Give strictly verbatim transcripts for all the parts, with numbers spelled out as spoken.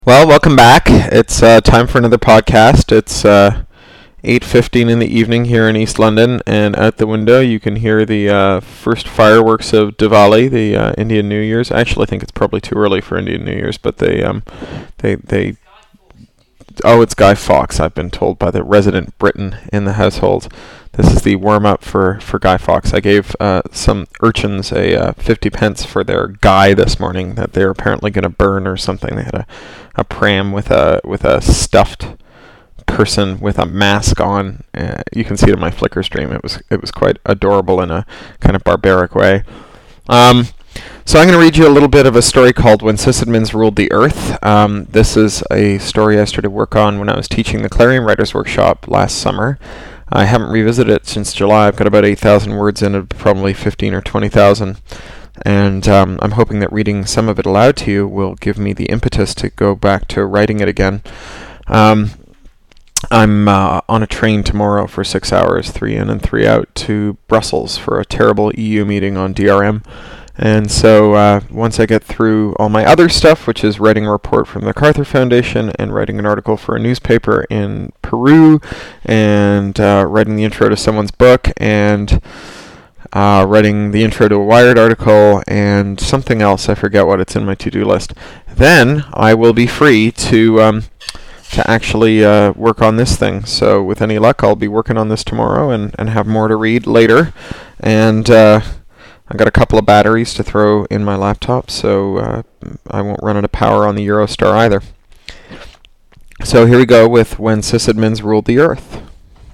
Well, welcome back. It's uh, time for another podcast. It's uh, eight fifteen in the evening here in East London, and out the window you can hear the uh, first fireworks of Diwali, the uh, Indian New Year's. Actually, I think it's probably too early for Indian New Year's, but they, um, they, they. Oh, it's Guy Fawkes. I've been told by the resident Briton in the household. This is the warm-up for, for Guy Fawkes. I gave uh, some urchins a uh, fifty pence for their guy this morning that they're apparently going to burn or something. They had a, a pram with a with a stuffed person with a mask on. Uh, you can see it in my Flickr stream. It was it was quite adorable in a kind of barbaric way. Um, so I'm going to read you a little bit of a story called When Sysadmins Ruled the Earth. Um, this is a story I started work on when I was teaching the Clarion Writers Workshop last summer. I haven't revisited it since July. I've got about eight thousand words in it, probably fifteen or twenty thousand. And um, I'm hoping that reading some of it aloud to you will give me the impetus to go back to writing it again. Um, I'm uh, on a train tomorrow for six hours, three in and three out, to Brussels for a terrible E U meeting on D R M. And so uh, once I get through all my other stuff, which is writing a report from the MacArthur Foundation and writing an article for a newspaper in Peru and uh, writing the intro to someone's book and uh, writing the intro to a Wired article and something else, I forget what, it's in my to-do list, then I will be free to um, to actually uh, work on this thing. So with any luck, I'll be working on this tomorrow and, and have more to read later. And uh, I've got a couple of batteries to throw in my laptop, so uh, I won't run out of power on the Eurostar either. So here we go with When Sysadmins Ruled the Earth.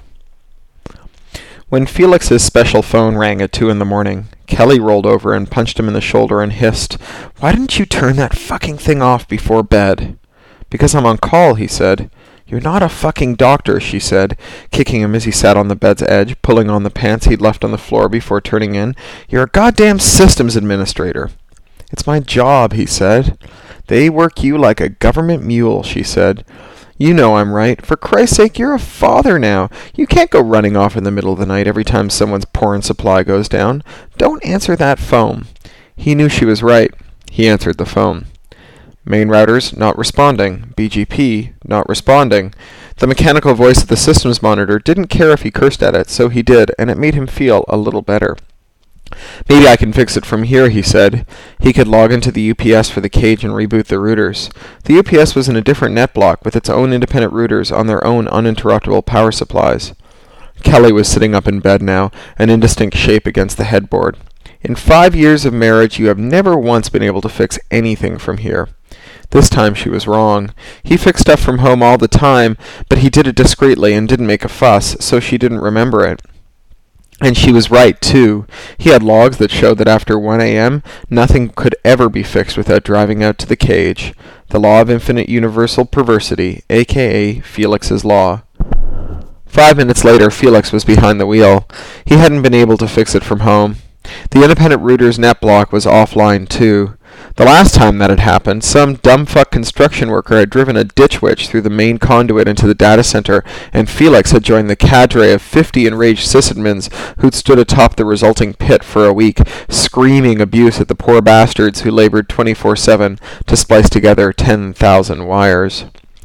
When Felix's special phone rang at two in the morning, Kelly rolled over and punched him in the shoulder and hissed, "Why didn't you turn that fucking thing off before bed?" "Because I'm on call," he said. "You're not a fucking doctor," she said, kicking him as he sat on the bed's edge, pulling on the pants he'd left on the floor before turning in. "You're a goddamn systems administrator." "It's my job," he said. "They work you like a government mule," she said. "You know I'm right. For Christ's sake, you're a father now. You can't go running off in the middle of the night every time someone's porn supply goes down. Don't answer that phone." He knew she was right. He answered the phone. Main routers not responding. B G P not responding. The mechanical voice of the systems monitor didn't care if he cursed at it, so he did, and it made him feel a little better. "Maybe I can fix it from here," he said. He could log into the U P S for the cage and reboot the routers. The U P S was in a different net block with its own independent routers on their own uninterruptible power supplies. Kelly was sitting up in bed now, an indistinct shape against the headboard. "In five years of marriage, you have never once been able to fix anything from here." This time she was wrong. He fixed stuff from home all the time, but he did it discreetly and didn't make a fuss, so she didn't remember it. And she was right, too. He had logs that showed that after one a.m., nothing could ever be fixed without driving out to the cage. The law of infinite universal perversity, aka Felix's Law. Five minutes later, Felix was behind the wheel. He hadn't been able to fix it from home. The independent router's net block was offline, too. The last time that had happened, some dumbfuck construction worker had driven a ditch witch through the main conduit into the data center, and Felix had joined the cadre of fifty enraged sysadmins who'd stood atop the resulting pit for a week, screaming abuse at the poor bastards who labored twenty-four seven to splice together ten thousand wires.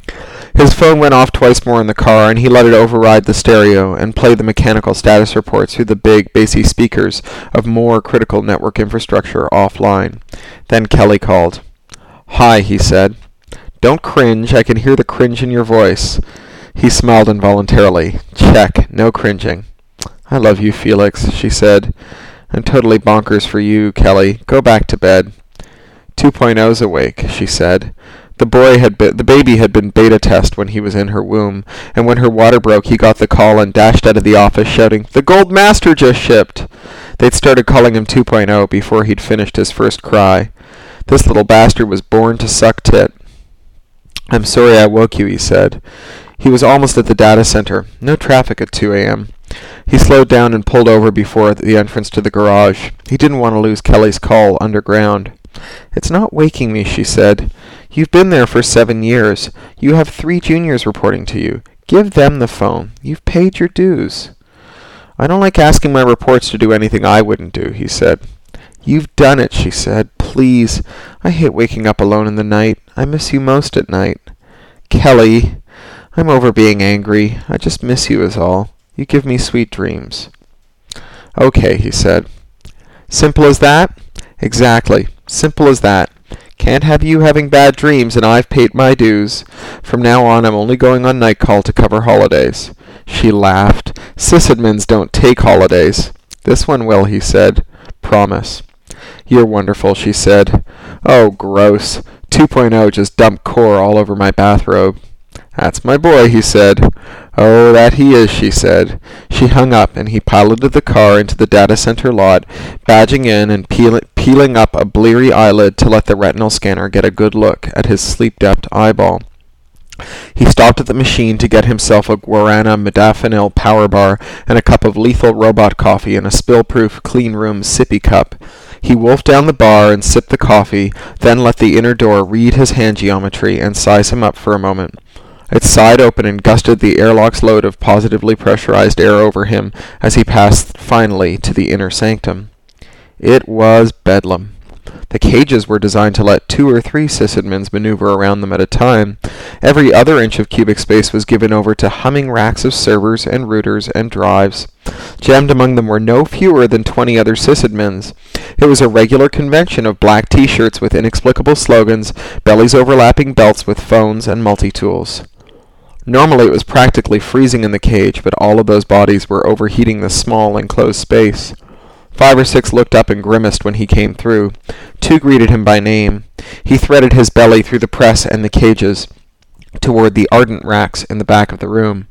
His phone went off twice more in the car, and he let it override the stereo and play the mechanical status reports through the big, bassy speakers of more critical network infrastructure offline. Then Kelly called. "Hi," he said. "Don't cringe. I can hear the cringe in your voice." He smiled involuntarily. Check. No cringing. "I love you, Felix," she said. "I'm totally bonkers for you, Kelly. Go back to bed." two point oh's awake," she said. The boy had been, the baby had been beta test when he was in her womb, and when her water broke, he got the call and dashed out of the office shouting, "The Gold Master just shipped!" They'd started calling him two point oh before he'd finished his first cry. This little bastard was born to suck tit. "I'm sorry I woke you," he said. He was almost at the data center. No traffic at two a.m. He slowed down and pulled over before the entrance to the garage. He didn't want to lose Kelly's call underground. "It's not waking me," she said. "You've been there for seven years. You have three juniors reporting to you. Give them the phone. You've paid your dues." "I don't like asking my reports to do anything I wouldn't do," he said. You've done it, she said. Please. I hate waking up alone in the night. I miss you most at night. Kelly, I'm over being angry. I just miss you is all. You give me sweet dreams. Okay, he said. Simple as that? Exactly. Simple as that. Can't have you having bad dreams, and I've paid my dues. From now on, I'm only going on night call to cover holidays. She laughed. Sysadmins don't take holidays. This one will, he said. Promise. You're wonderful, she said. Oh, gross. two point oh just dumped core all over my bathrobe. That's my boy, he said. Oh, that he is, she said. She hung up, and he piloted the car into the data center lot, badging in and peel- peeling up a bleary eyelid to let the retinal scanner get a good look at his sleep-depped eyeball. He stopped at the machine to get himself a guarana modafinil power bar and a cup of lethal robot coffee in a spill-proof clean room sippy cup. He wolfed down the bar and sipped the coffee, then let the inner door read his hand geometry and size him up for a moment. It sighed open and gusted the airlock's load of positively pressurized air over him as he passed finally to the inner sanctum. It was bedlam. The cages were designed to let two or three sysadmins maneuver around them at a time. Every other inch of cubic space was given over to humming racks of servers and routers and drives. Jammed among them were no fewer than twenty other sysadmins. It was a regular convention of black T-shirts with inexplicable slogans, bellies overlapping belts with phones and multi-tools. Normally it was practically freezing in the cage, but all of those bodies were overheating the small enclosed space. Five or six looked up and grimaced when he came through. Two greeted him by name. He threaded his belly through the press and the cages toward the ardent racks in the back of the room.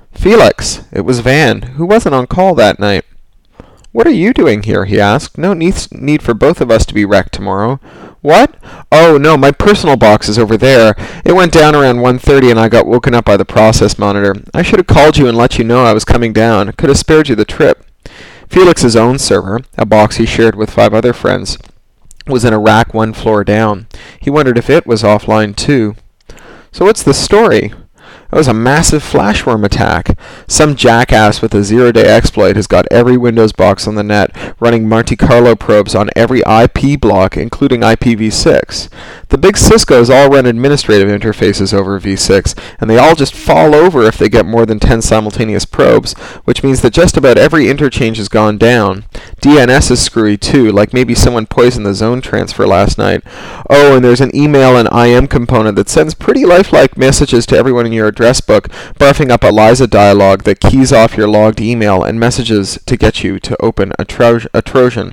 Felix! It was Van, who wasn't on call that night. What are you doing here? He asked. No need, need for both of us to be wrecked tomorrow. What? Oh, no, my personal box is over there. It went down around one thirty and I got woken up by the process monitor. I should have called you and let you know I was coming down. Could have spared you the trip. Felix's own server, a box he shared with five other friends, was in a rack one floor down. He wondered if it was offline too. So what's the story? It was a massive flashworm attack. Some jackass with a zero-day exploit has got every Windows box on the net running Monte Carlo probes on every I P block, including I P v six. The big Ciscos all run administrative interfaces over v six, and they all just fall over if they get more than ten simultaneous probes, which means that just about every interchange has gone down. D N S is screwy too, like maybe someone poisoned the zone transfer last night. Oh, and there's an email and I M component that sends pretty lifelike messages to everyone in your address book, barfing up a Liza dialog that keys off your logged email and messages to get you to open a, tro- a Trojan.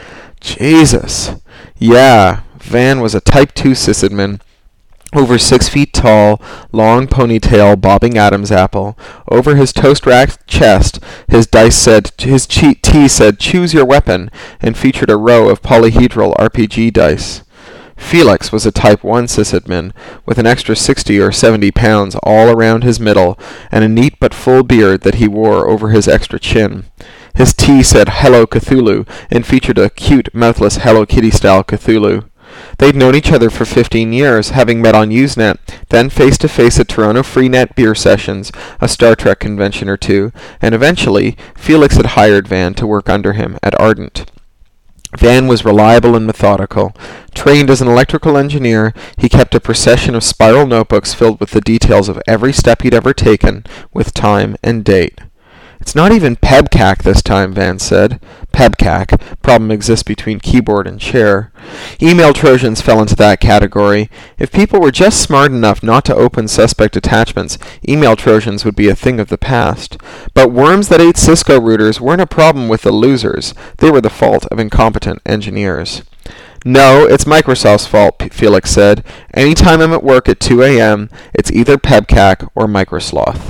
Jesus. Yeah, Van was a Type two sysadmin. Over six feet tall, long ponytail bobbing Adam's apple. Over his toast-racked chest, his dice said, his cheat T said, "Choose your weapon," and featured a row of polyhedral R P G dice. Felix was a Type one sysadmin, with an extra sixty or seventy pounds all around his middle, and a neat but full beard that he wore over his extra chin. His T said Hello Cthulhu, and featured a cute, mouthless Hello Kitty-style Cthulhu. They'd known each other for fifteen years, having met on Usenet, then face-to-face at Toronto Freenet beer sessions, a Star Trek convention or two, and eventually, Felix had hired Van to work under him at Ardent. Van was reliable and methodical. Trained as an electrical engineer, he kept a procession of spiral notebooks filled with the details of every step he'd ever taken, with time and date. It's not even PEBCAC this time, Van said. PEBCAC. Problem exists between keyboard and chair. Email Trojans fell into that category. If people were just smart enough not to open suspect attachments, email Trojans would be a thing of the past. But worms that ate Cisco routers weren't a problem with the losers. They were the fault of incompetent engineers. No, it's Microsoft's fault, Felix said. Any time I'm at work at two a.m., it's either PEBCAC or Microsloth.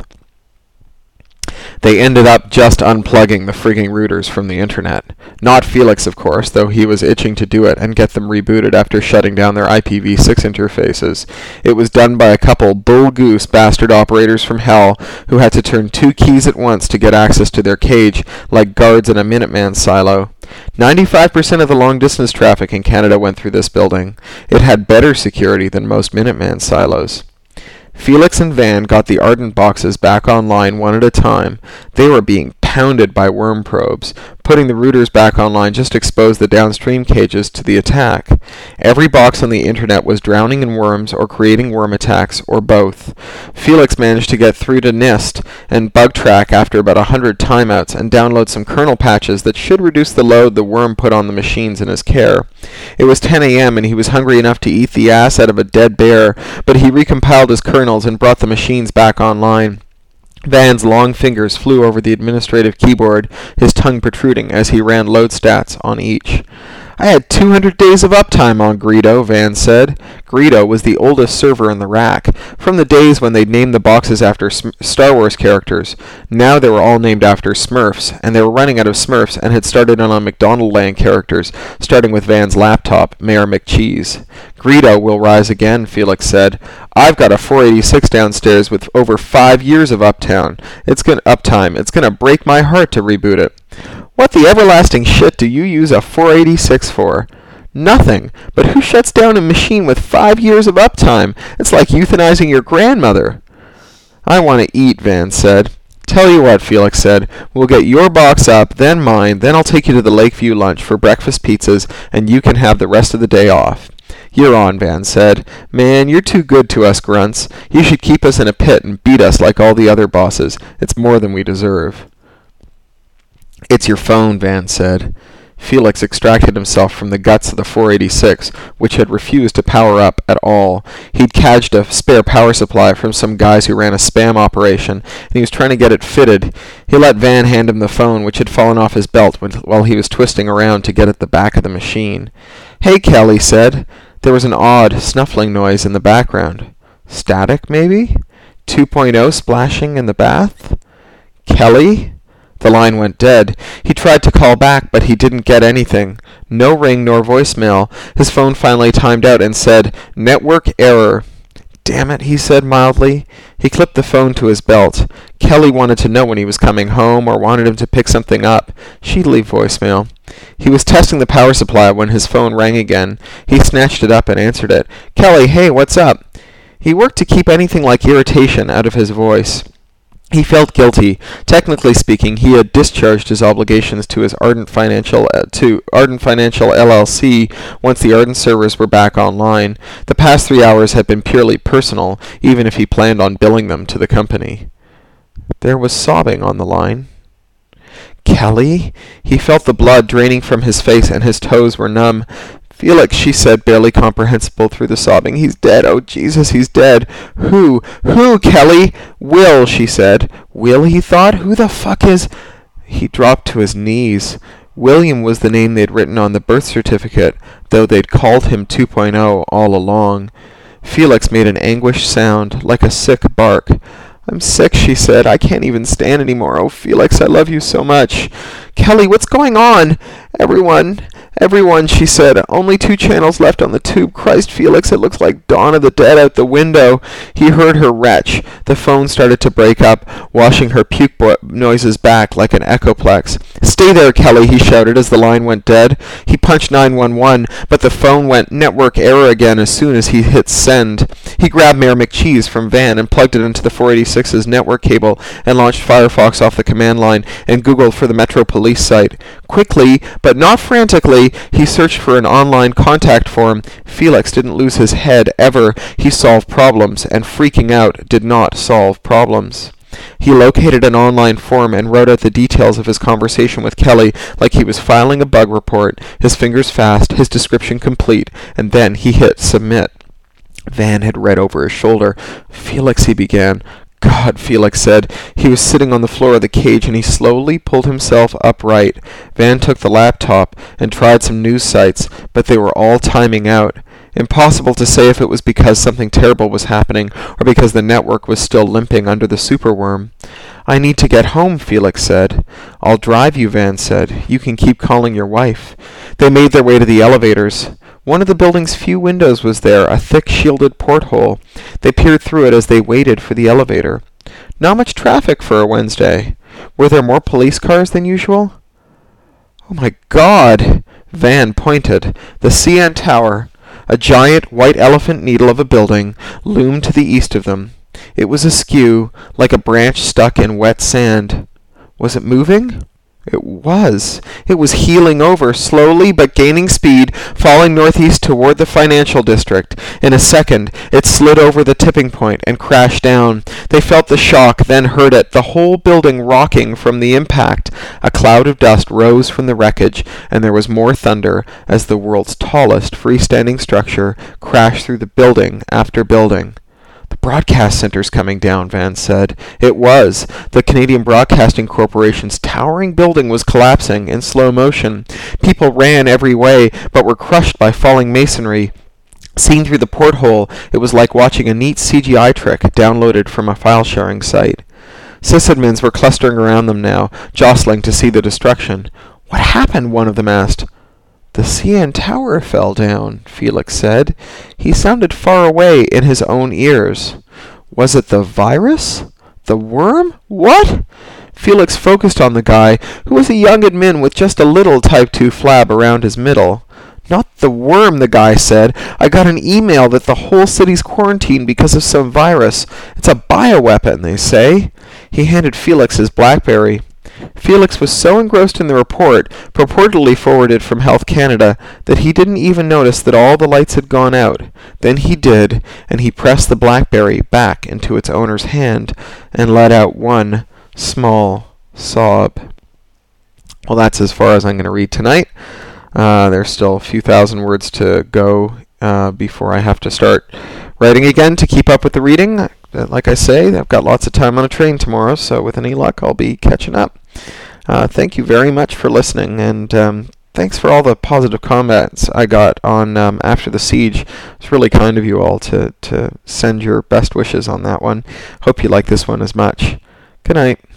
They ended up just unplugging the frigging routers from the internet. Not Felix, of course, though he was itching to do it and get them rebooted after shutting down their I P v six interfaces. It was done by a couple bull-goose bastard operators from hell who had to turn two keys at once to get access to their cage, like guards in a Minuteman silo. ninety-five percent of the long-distance traffic in Canada went through this building. It had better security than most Minuteman silos. Felix and Van got the Ardent boxes back online one at a time. They were being pounded by worm probes. Putting the routers back online just exposed the downstream cages to the attack. Every box on the internet was drowning in worms or creating worm attacks, or both. Felix managed to get through to NIST and BugTrack after about a hundred timeouts and download some kernel patches that should reduce the load the worm put on the machines in his care. It was ten a.m. and he was hungry enough to eat the ass out of a dead bear, but he recompiled his kernels and brought the machines back online. Van's long fingers flew over the administrative keyboard, his tongue protruding as he ran load stats on each. I had two hundred days of uptime on Greedo, Van said. Greedo was the oldest server in the rack, from the days when they'd named the boxes after Sm- Star Wars characters. Now they were all named after Smurfs, and they were running out of Smurfs and had started in on McDonaldland characters, starting with Van's laptop, Mayor McCheese. Greedo will rise again, Felix said. I've got a four eighty-six downstairs with over five years of uptown. It's gonna uptime. It's gonna break my heart to reboot it. What the everlasting shit do you use a four eighty-six for? Nothing. But who shuts down a machine with five years of uptime? It's like euthanizing your grandmother. I want to eat, Van said. Tell you what, Felix said. We'll get your box up, then mine, then I'll take you to the Lakeview lunch for breakfast pizzas, and you can have the rest of the day off. You're on, Van said. Man, you're too good to us grunts. You should keep us in a pit and beat us like all the other bosses. It's more than we deserve. It's your phone, Van said. Felix extracted himself from the guts of the four eighty-six, which had refused to power up at all. He'd cadged a spare power supply from some guys who ran a spam operation, and he was trying to get it fitted. He let Van hand him the phone, which had fallen off his belt while he was twisting around to get at the back of the machine. Hey, Kelly said. There was an odd, snuffling noise in the background. Static, maybe? two point oh splashing in the bath? Kelly? The line went dead. He tried to call back, but he didn't get anything. No ring nor voicemail. His phone finally timed out and said, Network error. Damn it, he said mildly. He clipped the phone to his belt. Kelly wanted to know when he was coming home or wanted him to pick something up. She'd leave voicemail. He was testing the power supply when his phone rang again. He snatched it up and answered it. Kelly, hey, what's up? He worked to keep anything like irritation out of his voice. He felt guilty. Technically speaking, he had discharged his obligations to his Ardent Financial uh, to Ardent Financial L L C once the Ardent servers were back online. The past three hours had been purely personal, even if he planned on billing them to the company. There was sobbing on the line. Kelly? He felt the blood draining from his face and his toes were numb. Felix, she said, barely comprehensible through the sobbing. He's dead. Oh, Jesus, he's dead. Who? Who, Kelly? Will, she said. Will, he thought? Who the fuck is... He dropped to his knees. William was the name they'd written on the birth certificate, though they'd called him two point oh all along. Felix made an anguished sound, like a sick bark. I'm sick, she said. I can't even stand anymore. Oh, Felix, I love you so much. Kelly, what's going on? Everyone... Everyone, she said. Only two channels left on the tube. Christ, Felix, it looks like Dawn of the Dead out the window. He heard her retch. The phone started to break up, washing her puke bo- noises back like an echoplex. Stay there, Kelly, he shouted as the line went dead. He punched nine one one, but the phone went network error again as soon as he hit send. He grabbed Mayor McCheese from Van and plugged it into the four eighty-six's network cable and launched Firefox off the command line and Googled for the Metro Police site. Quickly, but not frantically, he searched for an online contact form. Felix didn't lose his head ever. He solved problems, and freaking out did not solve problems. He located an online form and wrote out the details of his conversation with Kelly like he was filing a bug report, his fingers fast, his description complete, and then he hit submit. Van had read over his shoulder. Felix, he began. God, Felix said. He was sitting on the floor of the cage and he slowly pulled himself upright. Van took the laptop and tried some news sites, but they were all timing out. Impossible to say if it was because something terrible was happening or because the network was still limping under the superworm. I need to get home, Felix said. I'll drive you, Van said. You can keep calling your wife. They made their way to the elevators. One of the building's few windows was there, a thick shielded porthole. They peered through it as they waited for the elevator. Not much traffic for a Wednesday. Were there more police cars than usual? Oh my God! Van pointed. The C N Tower, a giant white elephant needle of a building, loomed to the east of them. It was askew, like a branch stuck in wet sand. Was it moving? It was. It was heeling over, slowly but gaining speed, falling northeast toward the financial district. In a second, it slid over the tipping point and crashed down. They felt the shock, then heard it, the whole building rocking from the impact. A cloud of dust rose from the wreckage, and there was more thunder as the world's tallest freestanding structure crashed through the building after building. The broadcast center's coming down, Vance said. It was. The Canadian Broadcasting Corporation's towering building was collapsing in slow motion. People ran every way, but were crushed by falling masonry. Seen through the porthole, it was like watching a neat C G I trick downloaded from a file-sharing site. Sysadmins were clustering around them now, jostling to see the destruction. What happened? One of them asked. The C N Tower fell down, Felix said. He sounded far away in his own ears. Was it the virus? The worm? What? Felix focused on the guy, who was a young admin with just a little type two flab around his middle. Not the worm, the guy said. I got an email that the whole city's quarantined because of some virus. It's a bioweapon, they say. He handed Felix his BlackBerry. Felix was so engrossed in the report, purportedly forwarded from Health Canada, that he didn't even notice that all the lights had gone out. Then he did, and he pressed the BlackBerry back into its owner's hand and let out one small sob. Well, that's as far as I'm going to read tonight. Uh, there's still a few thousand words to go uh, before I have to start writing again to keep up with the reading. Like I say, I've got lots of time on a train tomorrow, so with any luck, I'll be catching up. Uh, thank you very much for listening, and um, thanks for all the positive comments I got on um, After the Siege. It's really kind of you all to, to send your best wishes on that one. Hope you like this one as much. Good night.